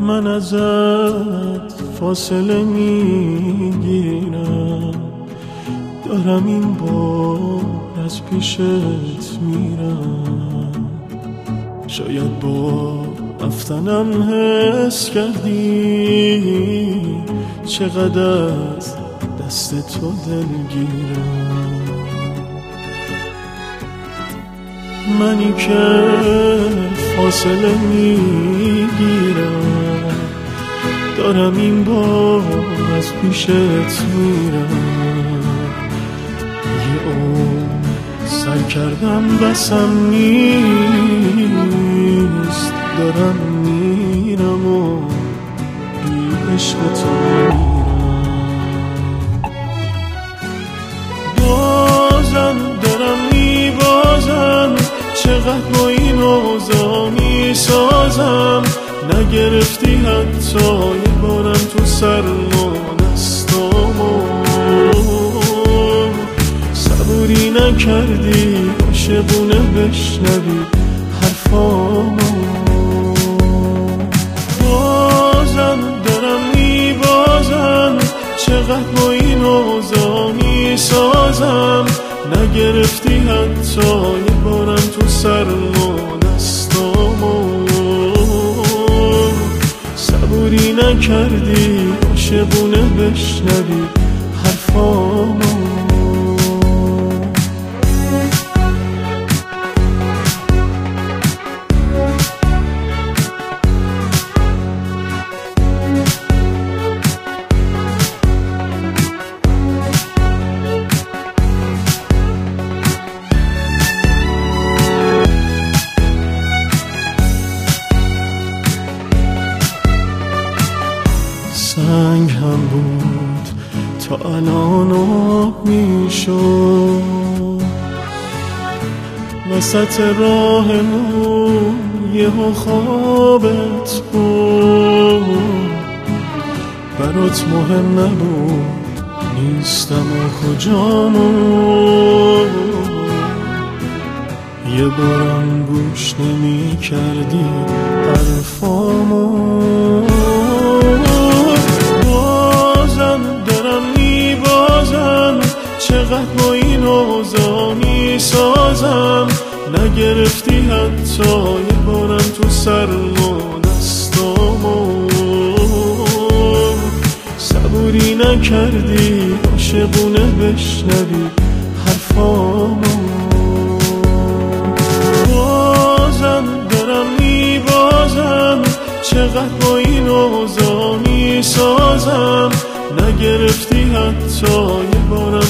من ازت فاصله میگیرم، دارم این بار از پیشت میرم. شاید با رفتنم حس کردی چقدر از دست تو دلگیرم. منی که فاصله میگیرم، دارم این بار از پیشت میرم. یه عمر سعی کردم بسم نیست، دارم میرم و بی عشق تو میرم. بازم دارم میبازم، چقدر با این اوضاع میسازم. نگرفتی حتی یه بارم تو سرما دستامو، صبوری نکردی عاشقونه بشنوی حرفامو. بازم دارم میبازم، چقدر با این اوضاع میسازم. نگرفتی حتی یه بارم تو سرما دستامو، صبوری نکردی عاشقونه بشنوی حرفامو. سنگ هم بود تا الان آب میشد، وسط راهمون یهو خوابت بود. برات مهم نبود نیستم و کجامون، یه بارم گوش نمی کردی حرفامو. چقدر با این اوضاع میسازم. نگرفتی حتی یه بارم تو سرما دستامو، صبوری نکردی عاشقونه بشنوی حرفامو. بازم دارم میبازم، چقدر با این اوضاع میسازم. نگرفتی حتی یه بارم